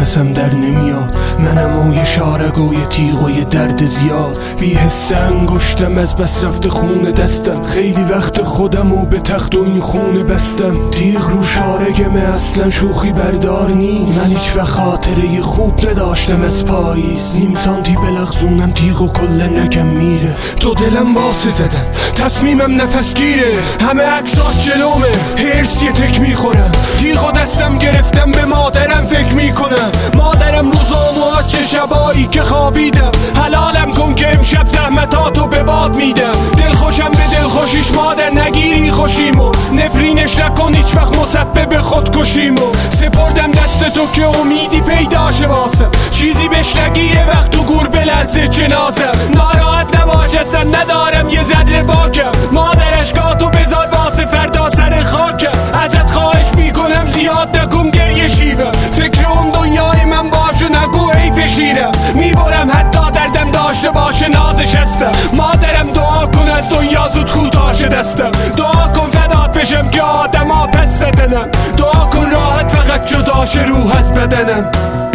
نفسم در نمیاد، منم و یه شارگ و یه تیغ و یه درد زیاد. بی حس انگشتم از بس رفته خون دستم، خیلی وقت خودم و به تخت و این خونه بستم. تیغ رو شارگمه اصلا شوخی بردار نیست، من هیچ وقت خاطره خوب نداشتم از پاییز. نیم سانتی بلغزونم تیغ و کل نگم میره، تو دلم واسه زدن تصمیمم نفسگیره. همه عکسات جلومه هرس یه تک میخورم، تیغ و دستم گرفتم به مادرم فکر میکنم. مادرم روزانو چه شبایی که خوابیدم، حلالم کن که امشب زحمتاتو به باد میدم. دلخوشم به دلخوشیش مادر نگیری خوشیمو، نفرینش نکن هیچ وقت مسبب خودکشیمو. سپردم دست تو که امیدی پیداشه واسم، چیزی بهش نگیره وقت تو گور بلرزه جنازم. ناراحت نباش اصلا ندارم یه ذره باکم، مادرش گاتو بذار واسه فردا سر خاکم. ازت خواهش میکنم زیاد نکن گریه شیوم، فکر اون دنیای من باشه نگو حیف شیرم. میبرم حتی دردم داشته باشه نازش هستم، مادرم دعا کن از دنیا زود کوتاشه دستم. دعا کن فدات بشم که آدم ها پس زدنم، دعا کن راحت فقط جداشه روح از بدنم.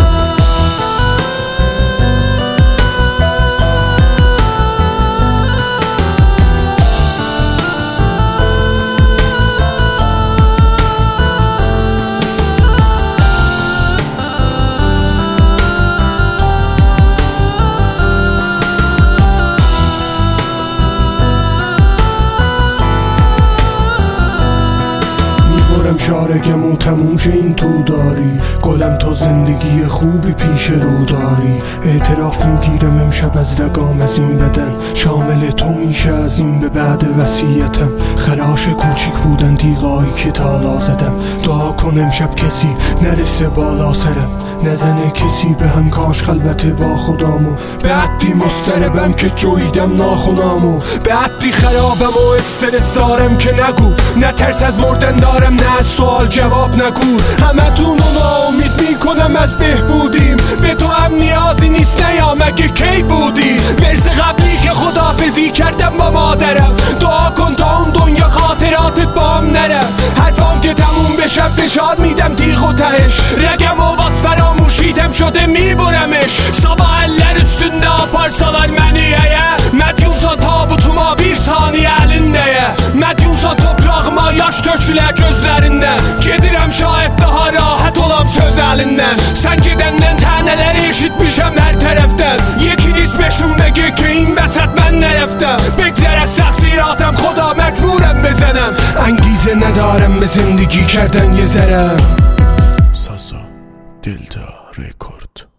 شارگم و تموم شه این تو داری، گلم تو زندگی خوبی پیش رو داری. اعتراف میگیرم امشب از رگام از این بدن، شامل تو میشه از این به بعد وصیتم. خراش کوچیک بودن تیغایی که تالا زدم، دعا کن امشب کسی نرسه بالا سرم، نزنه کسی به هم کاش خلوت با خدامو. به عدی مستربم که جویدم ناخونامو، به عدی خرابم و استرس دارم که نگو، نه ترس از مردن دارم نه سوال جواب نگو. همه تون رو ناامید میکنم از بهبودیم، به تو هم نیازی نیست نیا مگه کی بودی. ورز قبلی که خداحافظی کردم با مادرم، دعا کن تا اون دنیا خاطراتت با هم نرم. حرفام که تموم بشه فشار میدم تیغ و تهش، رگم و واس فراموشیدم شده میبرمش. Sabah eller üstünde aparsalar məni əyə, mədyumsan tabutuma bir saniyə əlindəyə, mədyumsan toprağıma yaş tökülə gözlərindən, gedirəm şayət daha rahat olam söz əlindən. Sən gedəndən tənələri eşitmişəm hər tərəfdən, یکی بشون بگه که این وسط من نرفتم. بگذر از تقصیراتم خدا مجبورم بزنم، انگیزه ندارم به زندگی کردن یه ذره. ساسا دلتا رکورد.